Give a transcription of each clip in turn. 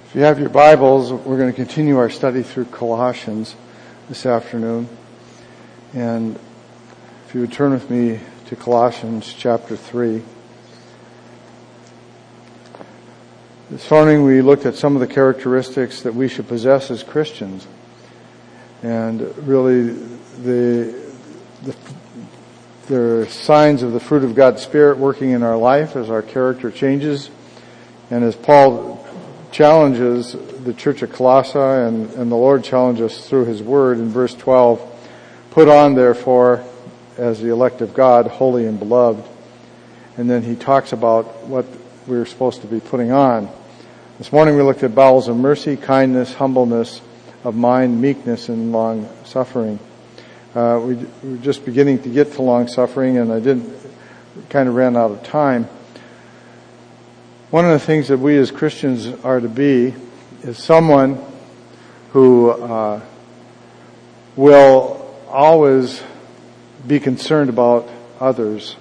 If you have your Bibles, we're going to continue our study through Colossians this afternoon. And if you would turn with me to Colossians chapter 3. This morning we looked at some of the characteristics that we should possess as Christians. And really there are signs of the fruit of God's Spirit working in our life as our character changes. And as Paul challenges the church of Colossae and the Lord challenges us through His Word in verse 12, put on therefore as the elect of God, holy and beloved. And then he talks about what we're supposed to be putting on. This morning we looked at bowels of mercy, kindness, humbleness of mind, meekness, and long suffering. We were just beginning to get to long suffering, and I kind of ran out of time. One of the things that we as Christians are to be is someone who will always be concerned about others.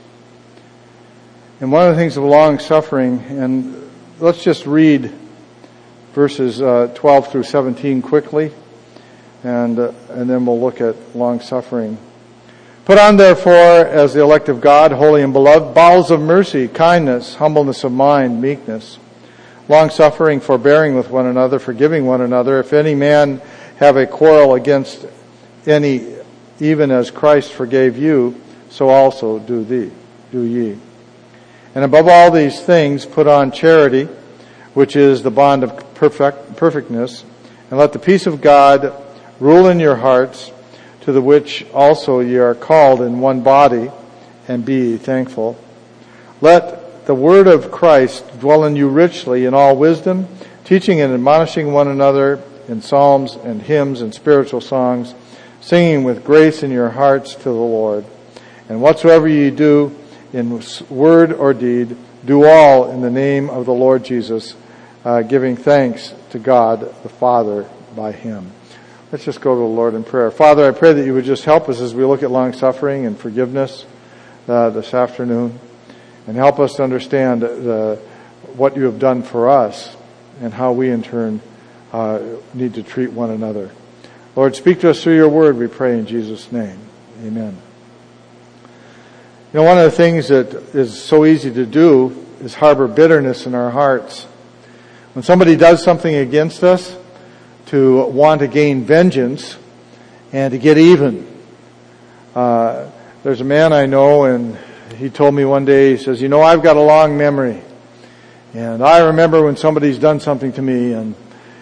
And one of the things of long suffering, and let's just read verses 12 through 17 quickly, and then we'll look at long suffering. Put on therefore as the elect of God, holy and beloved, bowels of mercy, kindness, humbleness of mind, meekness, long-suffering, forbearing with one another, forgiving one another. If any man have a quarrel against any, even as Christ forgave you, so also do ye. And above all these things, put on charity, which is the bond of perfectness, and let the peace of God rule in your hearts, to the which also ye are called in one body, and be ye thankful. Let the word of Christ dwell in you richly in all wisdom, teaching and admonishing one another in psalms and hymns and spiritual songs, singing with grace in your hearts to the Lord. And whatsoever ye do in word or deed, do all in the name of the Lord Jesus, giving thanks to God the Father by Him. Let's just go to the Lord in prayer. Father, I pray that you would just help us as we look at long suffering and forgiveness this afternoon, and help us to understand what you have done for us and how we in turn need to treat one another. Lord, speak to us through your word, we pray in Jesus' name. Amen. You know, one of the things that is so easy to do is harbor bitterness in our hearts. When somebody does something against us, to want to gain vengeance and to get even. There's a man I know, and he told me one day, he says, I've got a long memory. And I remember when somebody's done something to me, and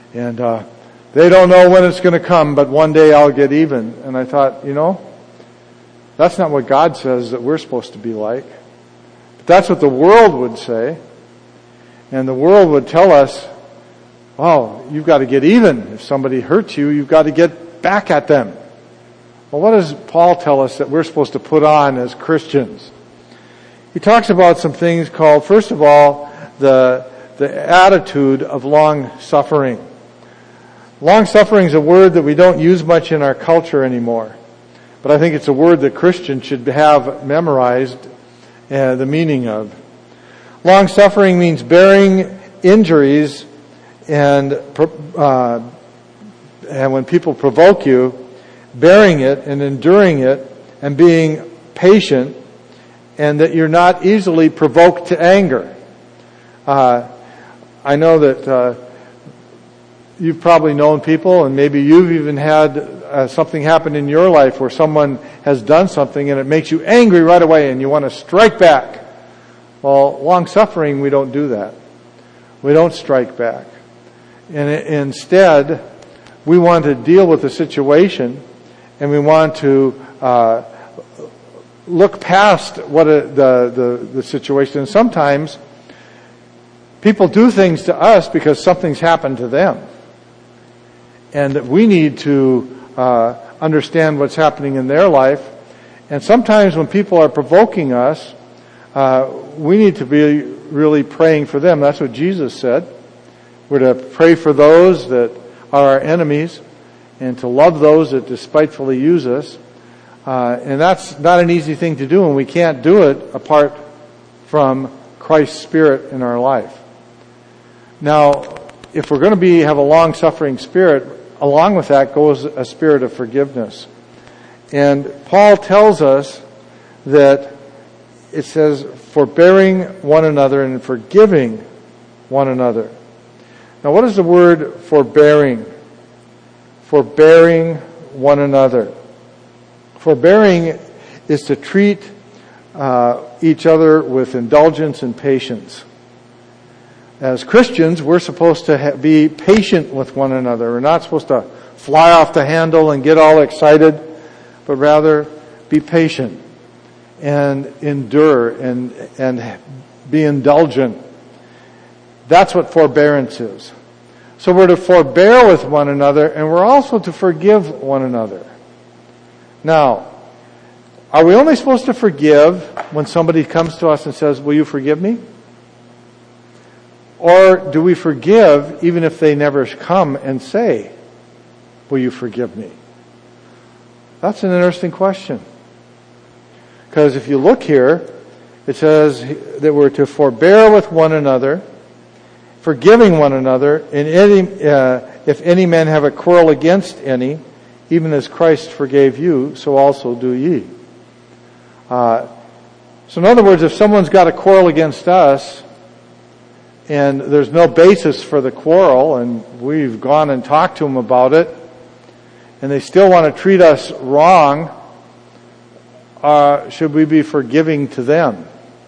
they don't know when it's going to come, but one day I'll get even. And I thought, that's not what God says that we're supposed to be like. But that's what the world would say. And the world would tell us, you've got to get even. If somebody hurts you, you've got to get back at them. Well, what does Paul tell us that we're supposed to put on as Christians? He talks about some things called, first of all, the attitude of long suffering. Long suffering is a word that we don't use much in our culture anymore. But I think it's a word that Christians should have memorized the meaning of. Long suffering means bearing injuries and when people provoke you, bearing it and enduring it and being patient, and that you're not easily provoked to anger. I know that you've probably known people, and maybe you've even had something happen in your life where someone has done something and it makes you angry right away and you want to strike back. Well, long suffering, we don't do that. We don't strike back. And instead, we want to deal with the situation, and we want to look past the situation. And sometimes people do things to us because something's happened to them, and that we need to understand what's happening in their life. And sometimes when people are provoking us, we need to be really praying for them. That's what Jesus said. We're to pray for those that are our enemies and to love those that despitefully use us. And that's not an easy thing to do, and we can't do it apart from Christ's Spirit in our life. Now, if we're going to have a long-suffering spirit, along with that goes a spirit of forgiveness. And Paul tells us that it says, forbearing one another and forgiving one another. Now, what is the word forbearing? Forbearing one another. Forbearing is to treat each other with indulgence and patience. As Christians, we're supposed to be patient with one another. We're not supposed to fly off the handle and get all excited, but rather be patient and endure and be indulgent. That's what forbearance is. So we're to forbear with one another, and we're also to forgive one another. Now, are we only supposed to forgive when somebody comes to us and says, will you forgive me? Or do we forgive even if they never come and say, will you forgive me? That's an interesting question. Because if you look here, it says that we're to forbear with one another, forgiving one another, and if any man have a quarrel against any, even as Christ forgave you, so also do ye. So in other words, if someone's got a quarrel against us, and there's no basis for the quarrel, and we've gone and talked to them about it, and they still want to treat us wrong, should we be forgiving to them?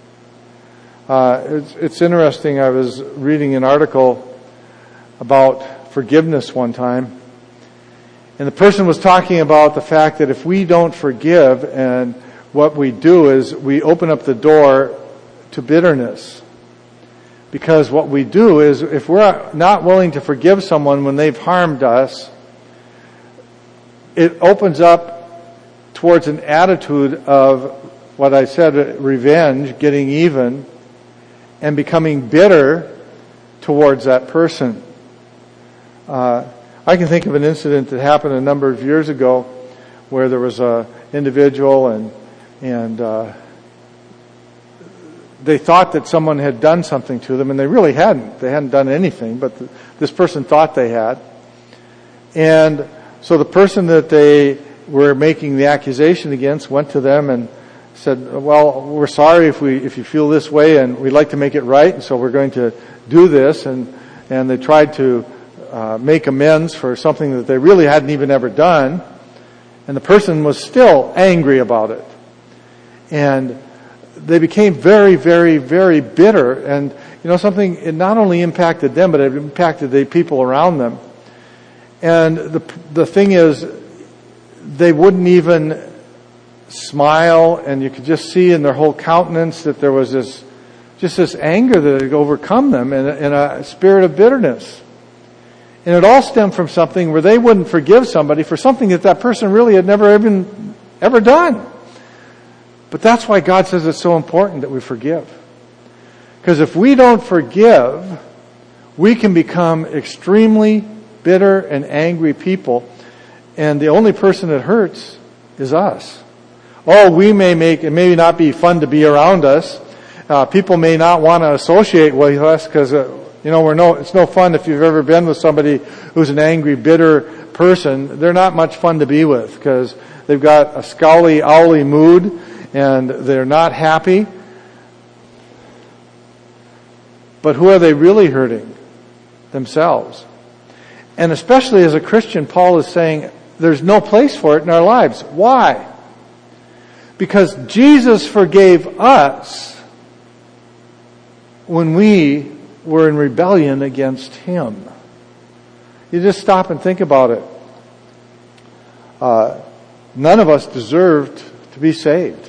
It's interesting. I was reading an article about forgiveness one time, and the person was talking about the fact that if we don't forgive, and what we do is we open up the door to bitterness. Because what we do is, if we're not willing to forgive someone when they've harmed us, it opens up towards an attitude of what I said, revenge, getting even, and becoming bitter towards that person. I can think of an incident that happened a number of years ago where there was an individual and they thought that someone had done something to them, and they really hadn't. They hadn't done anything, but this person thought they had. And so the person that they were making the accusation against went to them and said, well, we're sorry if you feel this way, and we'd like to make it right, and so we're going to do this. And they tried to make amends for something that they really hadn't even ever done. And the person was still angry about it. And they became very, very, very bitter. And, it not only impacted them, but it impacted the people around them. And the thing is, they wouldn't even smile, and you could just see in their whole countenance that there was this anger that had overcome them and a spirit of bitterness. And it all stemmed from something where they wouldn't forgive somebody for something that person really had never even ever done. But that's why God says it's so important that we forgive. Because if we don't forgive, we can become extremely bitter and angry people, and the only person that hurts is us. Oh, it may not be fun to be around us. People may not want to associate with us because, it's no fun if you've ever been with somebody who's an angry, bitter person. They're not much fun to be with because they've got a scowly, owly mood, and they're not happy. But who are they really hurting? Themselves. And especially as a Christian, Paul is saying there's no place for it in our lives. Why? Because Jesus forgave us when we were in rebellion against Him. You just stop and think about it. None of us deserved to be saved.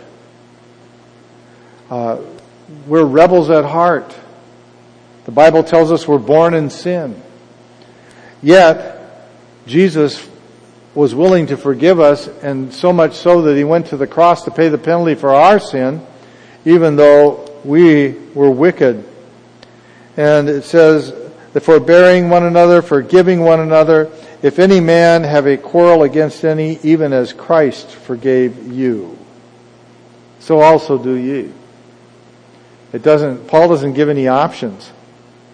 We're rebels at heart. The Bible tells us we're born in sin. Yet, Jesus was willing to forgive us, and so much so that He went to the cross to pay the penalty for our sin, even though we were wicked. And it says, the forbearing one another, forgiving one another, if any man have a quarrel against any, even as Christ forgave you, so also do ye. Paul doesn't give any options.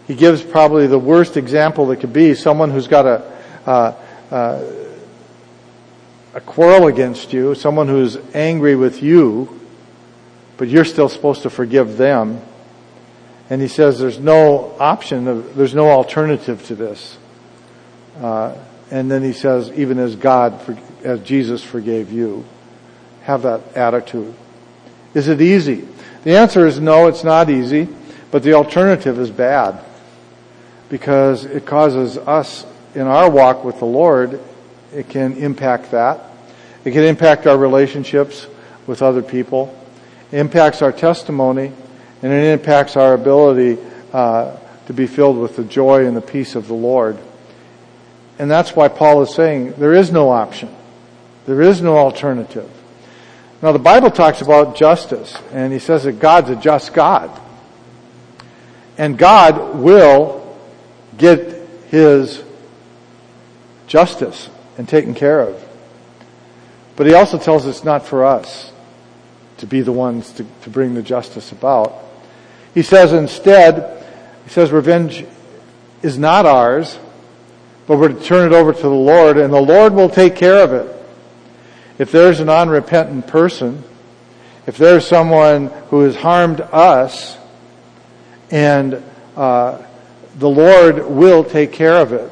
He gives probably the worst example that could be someone who's got a quarrel against you, someone who's angry with you, but you're still supposed to forgive them. And he says there's no option, there's no alternative to this. And then he says, even as Jesus forgave you. Have that attitude. Is it easy? The answer is no, it's not easy, but the alternative is bad. Because it causes us, in our walk with the Lord, it can impact that. It can impact our relationships with other people. It impacts our testimony, and it impacts our ability to be filled with the joy and the peace of the Lord. And that's why Paul is saying there is no option. There is no alternative. Now the Bible talks about justice, and he says that God's a just God. And God will get His justice and taken care of. But he also tells us not for us to be the ones to bring the justice about. He says instead, revenge is not ours, but we're to turn it over to the Lord, and the Lord will take care of it. If there's an unrepentant person, if there's someone who has harmed us, and the Lord will take care of it.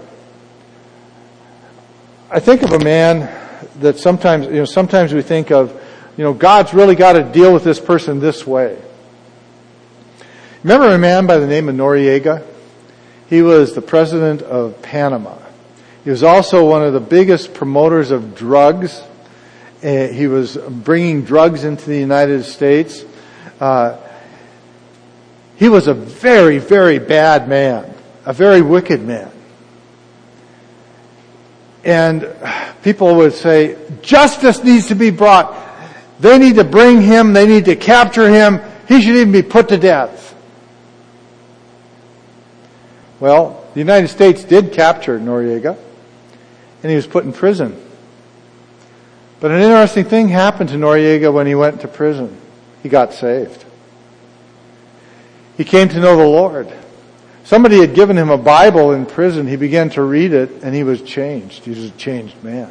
I think of a man that sometimes we think of, God's really got to deal with this person this way. Remember a man by the name of Noriega? He was the president of Panama. He was also one of the biggest promoters of drugs. He was bringing drugs into the United States. He was a very, very bad man, a very wicked man. And people would say, justice needs to be brought. They need to bring him. They need to capture him. He should even be put to death. Well, the United States did capture Noriega, and he was put in prison. But an interesting thing happened to Noriega when he went to prison. He got saved. He came to know the Lord. Somebody had given him a Bible in prison. He began to read it, and he was changed. He was a changed man.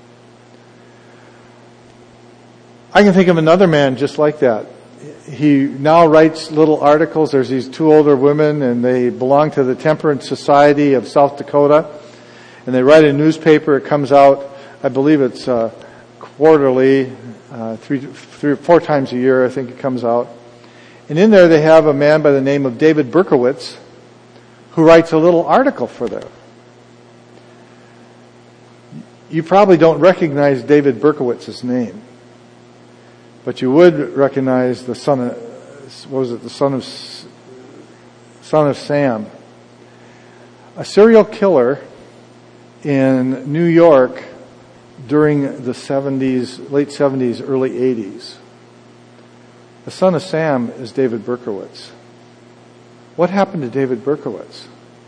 I can think of another man just like that. He now writes little articles. There's these two older women, and they belong to the Temperance Society of South Dakota. And they write a newspaper. It comes out, I believe it's quarterly, 3 or 4 times a year, I think it comes out. And in there they have a man by the name of David Berkowitz who writes a little article for them. You probably don't recognize David Berkowitz's name, but you would recognize the son of Sam, a serial killer in New York during the late 70s, early 80s. The son of Sam is David Berkowitz. What happened to David Berkowitz?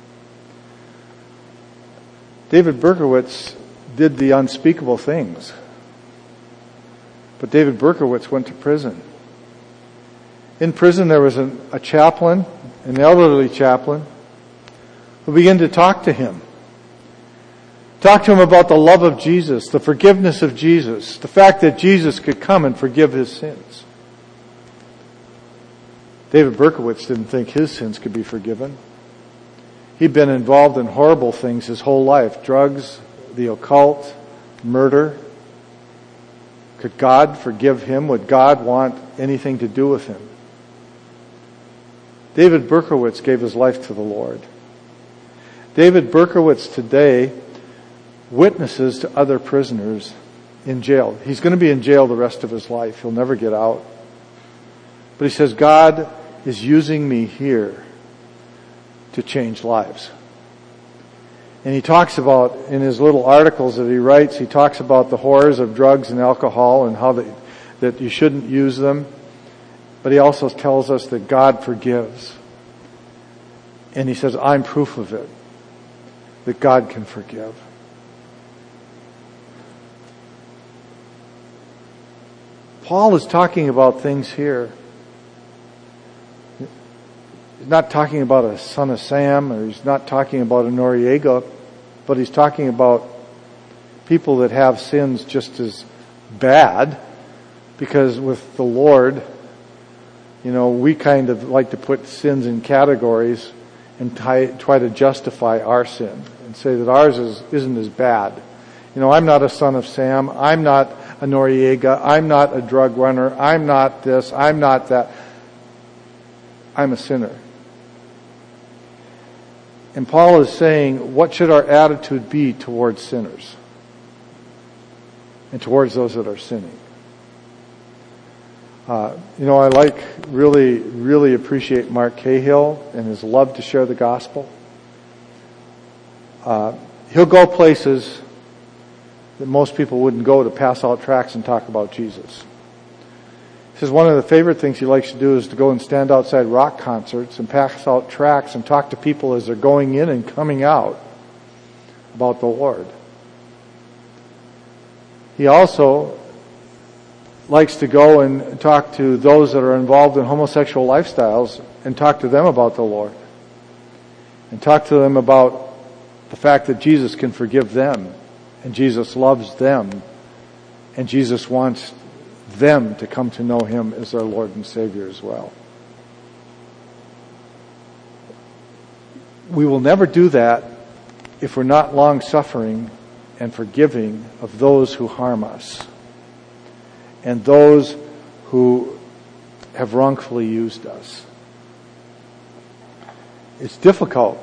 David Berkowitz did the unspeakable things. But David Berkowitz went to prison. In prison there was a chaplain, an elderly chaplain, who began to talk to him. Talk to him about the love of Jesus, the forgiveness of Jesus, the fact that Jesus could come and forgive his sins. David Berkowitz didn't think his sins could be forgiven. He'd been involved in horrible things his whole life. Drugs, the occult, murder. Could God forgive him? Would God want anything to do with him? David Berkowitz gave his life to the Lord. David Berkowitz today witnesses to other prisoners in jail. He's going to be in jail the rest of his life. He'll never get out. But he says, God is using me here to change lives. And he talks about, in his little articles that he writes, he talks about the horrors of drugs and alcohol and how that you shouldn't use them. But he also tells us that God forgives. And he says, I'm proof of it, that God can forgive. Paul is talking about things here. He's not talking about a son of Sam, or he's not talking about a Noriega, but he's talking about people that have sins just as bad, because with the Lord, we kind of like to put sins in categories and try to justify our sin and say that ours isn't as bad. I'm not a son of Sam. I'm not a Noriega. I'm not a drug runner. I'm not this. I'm not that. I'm a sinner. And Paul is saying, what should our attitude be towards sinners and towards those that are sinning? I really appreciate Mark Cahill and his love to share the gospel. He'll go places that most people wouldn't go to pass out tracts and talk about Jesus. He says one of the favorite things he likes to do is to go and stand outside rock concerts and pass out tracts and talk to people as they're going in and coming out about the Lord. He also likes to go and talk to those that are involved in homosexual lifestyles and talk to them about the Lord. And talk to them about the fact that Jesus can forgive them, and Jesus loves them, and Jesus wants them to come to know Him as their Lord and Savior as well. We will never do that if we're not long-suffering and forgiving of those who harm us and those who have wrongfully used us. It's difficult.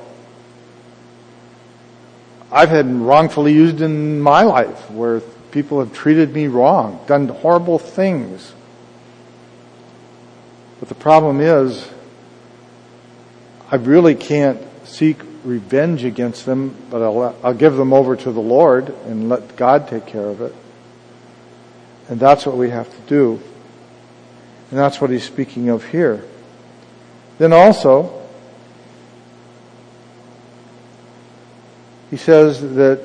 I've had wrongfully used in my life where people have treated me wrong, done horrible things. But the problem is, I really can't seek revenge against them, but I'll give them over to the Lord and let God take care of it. And that's what we have to do. And that's what he's speaking of here. Then also, he says that,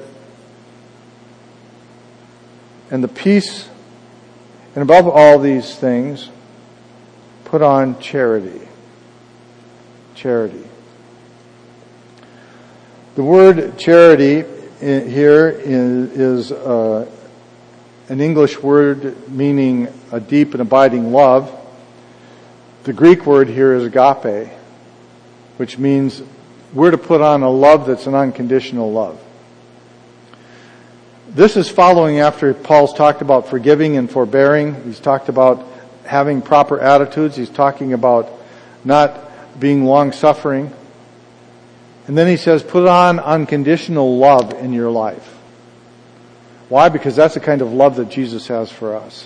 and the peace, and above all these things, put on charity. Charity. The word charity here is an English word meaning a deep and abiding love. The Greek word here is agape, which means we're to put on a love that's an unconditional love. This is following after Paul's talked about forgiving and forbearing. He's talked about having proper attitudes. He's talking about not being long-suffering. And then he says, put on unconditional love in your life. Why? Because that's the kind of love that Jesus has for us.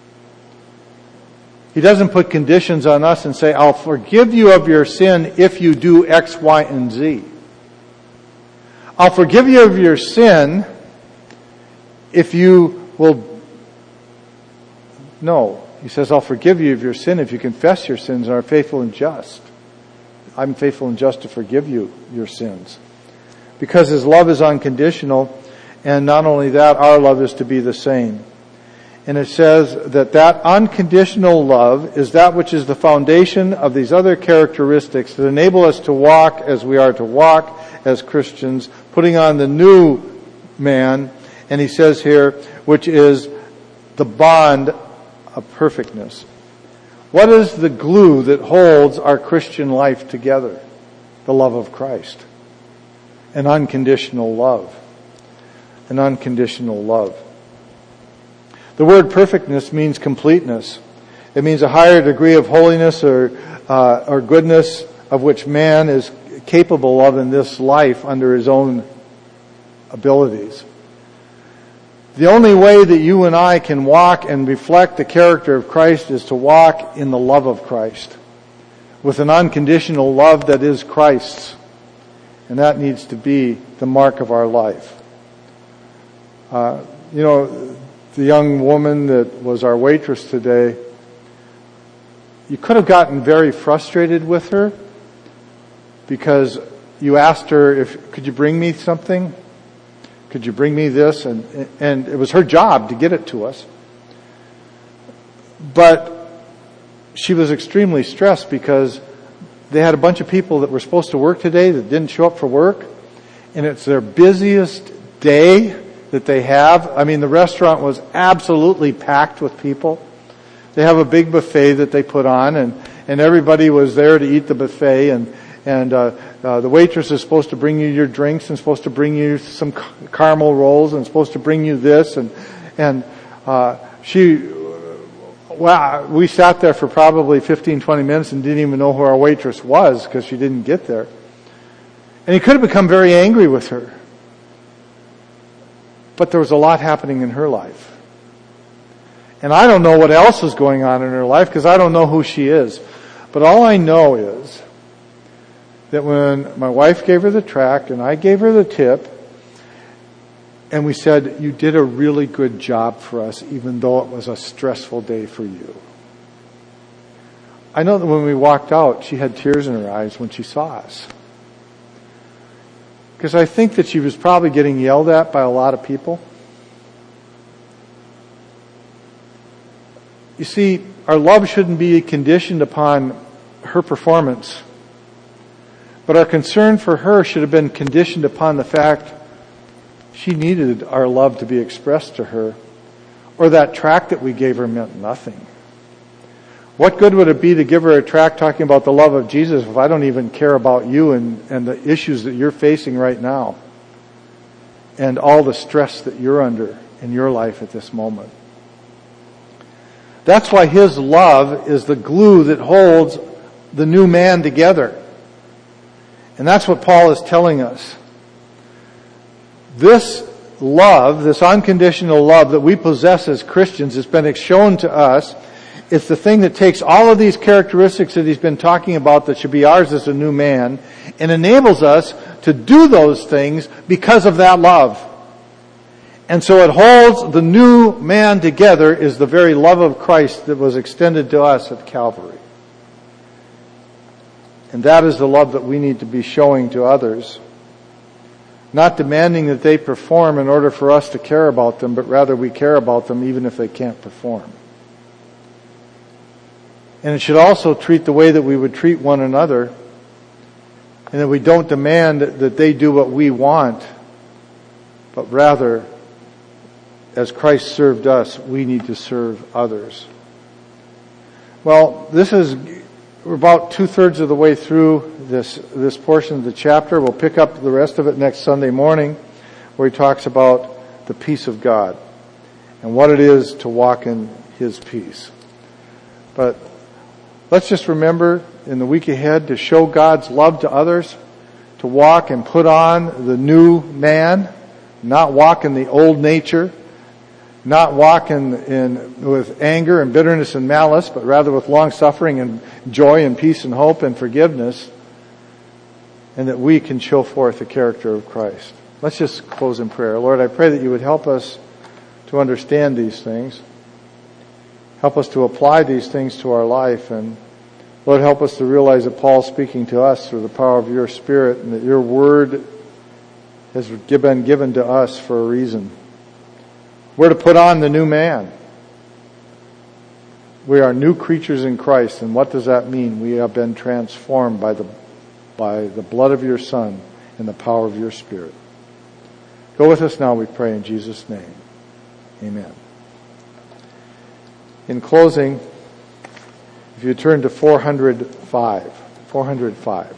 He doesn't put conditions on us and say, I'll forgive you of your sin if you do X, Y, and Z. I'll forgive you of your sin if you will... No. He says, I'll forgive you of your sin if you confess your sins and are faithful and just. I'm faithful and just to forgive you your sins. Because His love is unconditional, and not only that, our love is to be the same. And it says that unconditional love is that which is the foundation of these other characteristics that enable us to walk as we are to walk as Christians, putting on the new man, and he says here, which is the bond of perfectness. What is the glue that holds our Christian life together? The love of Christ. An unconditional love. An unconditional love. The word perfectness means completeness. It means a higher degree of holiness or goodness of which man is capable of in this life under his own abilities. The only way that you and I can walk and reflect the character of Christ is to walk in the love of Christ, with an unconditional love that is Christ's. And that needs to be the mark of our life. The young woman that was our waitress today, you could have gotten very frustrated with her because you asked her, could you bring me something? Could you bring me this? And it was her job to get it to us. But she was extremely stressed because they had a bunch of people that were supposed to work today that didn't show up for work, and it's their busiest day that they have. I mean, the restaurant was absolutely packed with people. They have a big buffet that they put on, and everybody was there to eat the buffet, and the waitress is supposed to bring you your drinks and supposed to bring you some caramel rolls and supposed to bring you this, we sat there for probably 15, 20 minutes and didn't even know who our waitress was because she didn't get there. And he could have become very angry with her. But there was a lot happening in her life. And I don't know what else is going on in her life because I don't know who she is. But all I know is that when my wife gave her the tract and I gave her the tip, and we said, you did a really good job for us, even though it was a stressful day for you. I know that when we walked out, she had tears in her eyes when she saw us. Because I think that she was probably getting yelled at by a lot of people. You see, our love shouldn't be conditioned upon her performance. But our concern for her should have been conditioned upon the fact she needed our love to be expressed to her, or that tract that we gave her meant nothing. What good would it be to give her a tract talking about the love of Jesus if I don't even care about you and the issues that you're facing right now and all the stress that you're under in your life at this moment? That's why His love is the glue that holds the new man together. And that's what Paul is telling us. This love, this unconditional love that we possess as Christians has been shown to us. It's the thing that takes all of these characteristics that he's been talking about that should be ours as a new man and enables us to do those things because of that love. And so it holds the new man together is the very love of Christ that was extended to us at Calvary. And that is the love that we need to be showing to others. Not demanding that they perform in order for us to care about them, but rather we care about them even if they can't perform. And it should also treat the way that we would treat one another, and that we don't demand that they do what we want, but rather, as Christ served us, we need to serve others. Well, we're about 2/3 of the way through this portion of the chapter. We'll pick up the rest of it next Sunday morning, where he talks about the peace of God and what it is to walk in His peace. But let's just remember in the week ahead to show God's love to others, to walk and put on the new man, not walk in the old nature, not walk with anger and bitterness and malice, but rather with long-suffering and joy and peace and hope and forgiveness, and that we can show forth the character of Christ. Let's just close in prayer. Lord, I pray that you would help us to understand these things. Help us to apply these things to our life, and Lord, help us to realize that Paul's speaking to us through the power of your Spirit, and that your word has been given to us for a reason. We're to put on the new man. We are new creatures in Christ. And what does that mean? We have been transformed by the blood of your Son and the power of your Spirit. Go with us now, we pray, in Jesus' name. Amen. In closing, if you turn to 405. 405.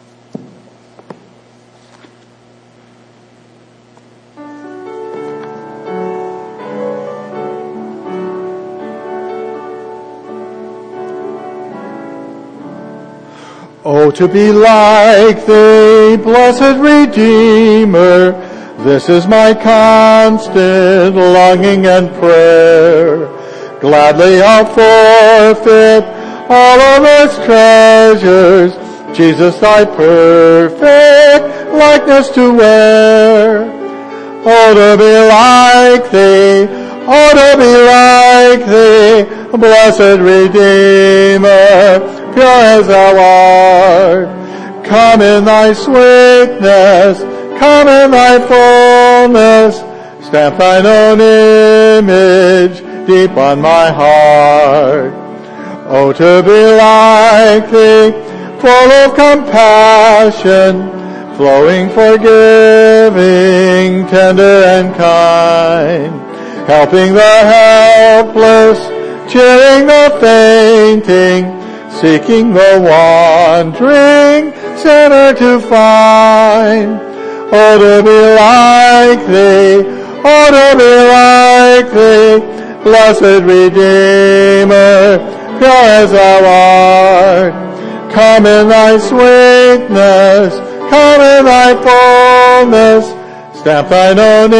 Oh, to be like thee, blessed Redeemer, this is my constant longing and prayer. Gladly I'll forfeit all of its treasures, Jesus, thy perfect likeness to wear. Oh, to be like thee, oh, to be like thee, blessed Redeemer, pure as thou art. Come in thy sweetness, come in thy fullness, stamp thine own image deep on my heart. Oh, to be like thee, full of compassion, flowing, forgiving, tender and kind, helping the helpless, cheering the fainting, seeking the wandering sinner to find. Oh, to be like thee, oh, to be like thee, blessed Redeemer, pure as thou art. Come in thy sweetness, come in thy fullness, stamp thine own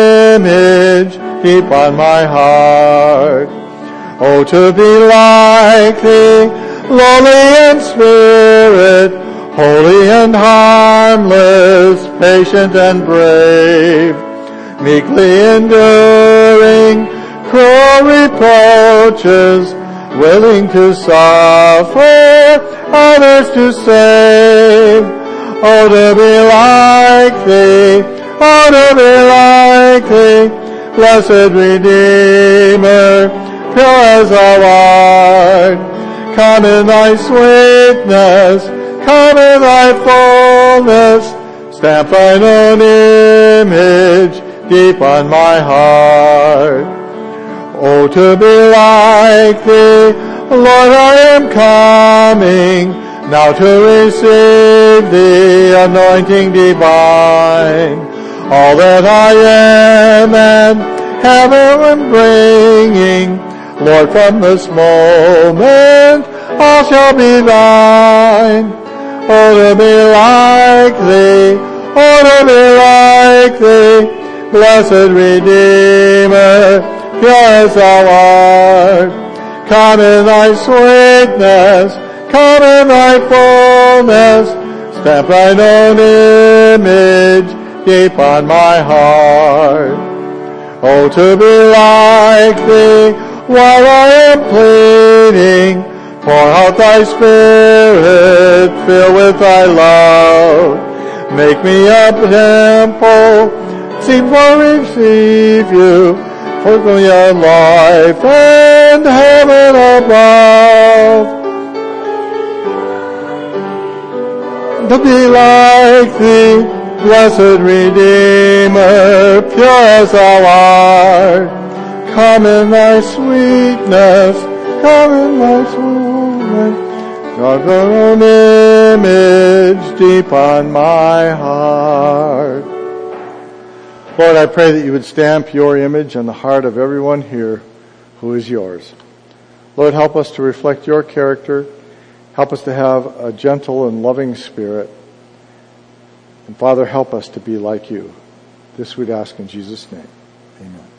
image deep on my heart. Oh, to be like thee, lowly in spirit, holy and harmless, patient and brave, meekly enduring cruel reproaches, willing to suffer, others to save. Oh, to be like thee, oh, to be like thee, blessed Redeemer, pure as thou art. Come in thy sweetness, come in thy fullness, stamp thine own image deep on my heart. Oh, to be like thee, Lord, I am coming, now to receive thee, anointing divine. All that I am and have am bringing, Lord, from this moment all shall be thine. Oh, to be like thee, oh, to be like thee, blessed Redeemer, pure as thou art. Come in thy sweetness, come in thy fullness, stamp thine own image deep on my heart. Oh, to be like thee, while I am pleading, pour out thy Spirit, fill with thy love. Make me a temple, seek for receive you, for me a life and heaven above. To be like thee, blessed Redeemer, pure as thou art. Come in thy sweetness, come in thy sweetness, God's own image deep on my heart. Lord, I pray that you would stamp your image on the heart of everyone here who is yours. Lord, help us to reflect your character. Help us to have a gentle and loving spirit. And Father, help us to be like you. This we'd ask in Jesus' name. Amen.